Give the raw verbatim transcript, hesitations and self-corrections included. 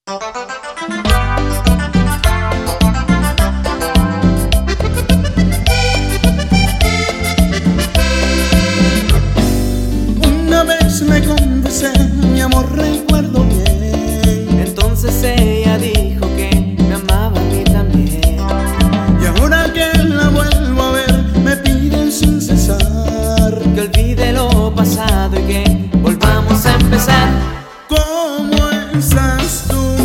Una vez me confesé, mi amor, recuerdo bien. Entonces ella dijo que me amaba a mí también. Y ahora que la vuelvo a ver, me piden sin cesar que olvide lo pasado y que volvamos a empezar. ¿Cómo estás tú?